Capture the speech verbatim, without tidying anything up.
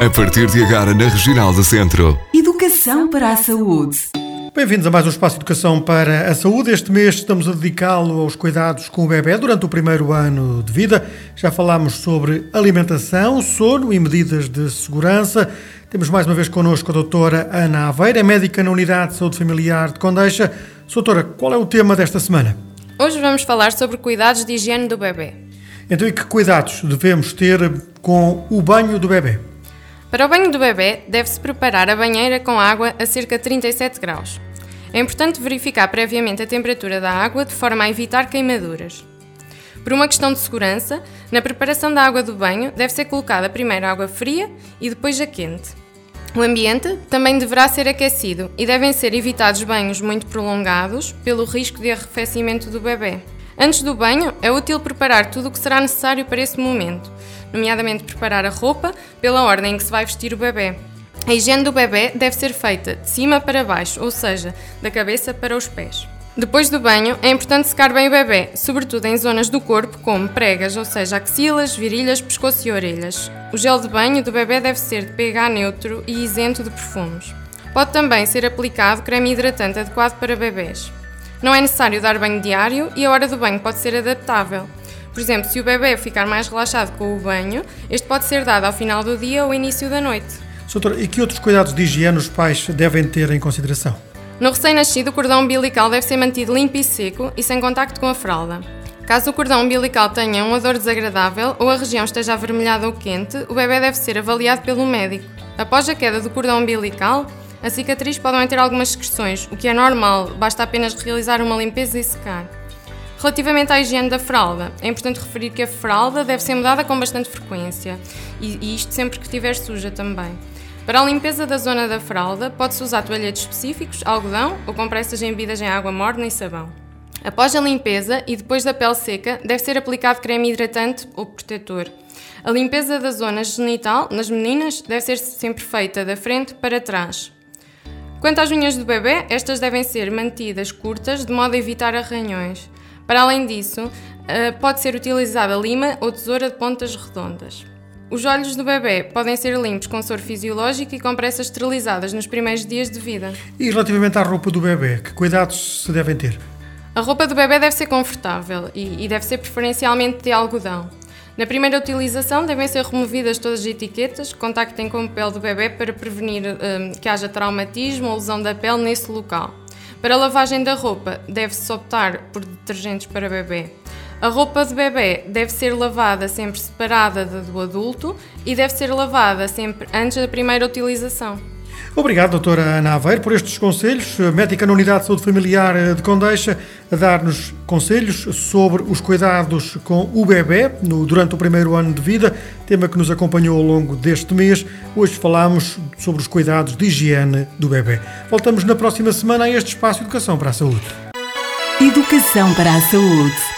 A partir de agora na Regional do Centro. Educação para a saúde. Bem-vindos a mais um Espaço de Educação para a Saúde. Este mês estamos a dedicá-lo aos cuidados com o bebê durante o primeiro ano de vida. Já falámos sobre alimentação, sono e medidas de segurança. Temos mais uma vez connosco a doutora Ana Aveiro, é médica na Unidade de Saúde Familiar de Condeixa. Doutora, qual é o tema desta semana? Hoje vamos falar sobre cuidados de higiene do bebê. Então, e que cuidados devemos ter com o banho do bebê? Para o banho do bebê, deve-se preparar a banheira com água a cerca de trinta e sete graus. É importante verificar previamente a temperatura da água de forma a evitar queimaduras. Por uma questão de segurança, na preparação da água do banho deve ser colocada primeiro a água fria e depois a quente. O ambiente também deverá ser aquecido e devem ser evitados banhos muito prolongados pelo risco de arrefecimento do bebê. Antes do banho, é útil preparar tudo o que será necessário para esse momento, nomeadamente preparar a roupa pela ordem em que se vai vestir o bebê. A higiene do bebê deve ser feita de cima para baixo, ou seja, da cabeça para os pés. Depois do banho, é importante secar bem o bebê, sobretudo em zonas do corpo como pregas, ou seja, axilas, virilhas, pescoço e orelhas. O gel de banho do bebê deve ser de pH neutro e isento de perfumes. Pode também ser aplicado creme hidratante adequado para bebês. Não é necessário dar banho diário e a hora do banho pode ser adaptável. Por exemplo, se o bebê ficar mais relaxado com o banho, este pode ser dado ao final do dia ou início da noite. Doutora, e que outros cuidados de higiene os pais devem ter em consideração? No recém-nascido, o cordão umbilical deve ser mantido limpo e seco e sem contacto com a fralda. Caso o cordão umbilical tenha um odor desagradável ou a região esteja avermelhada ou quente, o bebê deve ser avaliado pelo médico. Após a queda do cordão umbilical, a cicatriz pode ter algumas secreções, o que é normal, basta apenas realizar uma limpeza e secar. Relativamente à higiene da fralda, é importante referir que a fralda deve ser mudada com bastante frequência, e isto sempre que estiver suja também. Para a limpeza da zona da fralda, pode-se usar toalhetes específicos, algodão ou compressas embebidas em água morna e sabão. Após a limpeza e depois da pele seca, deve ser aplicado creme hidratante ou protetor. A limpeza da zona genital, nas meninas, deve ser sempre feita da frente para trás. Quanto às unhas do bebê, estas devem ser mantidas curtas de modo a evitar arranhões. Para além disso, pode ser utilizada lima ou tesoura de pontas redondas. Os olhos do bebê podem ser limpos com soro fisiológico e compressas esterilizadas nos primeiros dias de vida. E relativamente à roupa do bebê, que cuidados se devem ter? A roupa do bebê deve ser confortável e, e deve ser preferencialmente de algodão. Na primeira utilização devem ser removidas todas as etiquetas que contactem com a pele do bebê para prevenir um, que haja traumatismo ou lesão da pele nesse local. Para a lavagem da roupa, deve-se optar por detergentes para bebê. A roupa de bebê deve ser lavada sempre separada da do adulto e deve ser lavada sempre antes da primeira utilização. Obrigado, doutora Ana Aveiro, por estes conselhos. Médica na Unidade de Saúde Familiar de Condeixa, a dar-nos conselhos sobre os cuidados com o bebê no, durante o primeiro ano de vida, tema que nos acompanhou ao longo deste mês. Hoje falámos sobre os cuidados de higiene do bebê. Voltamos na próxima semana a este Espaço de Educação para a Saúde. Educação para a Saúde.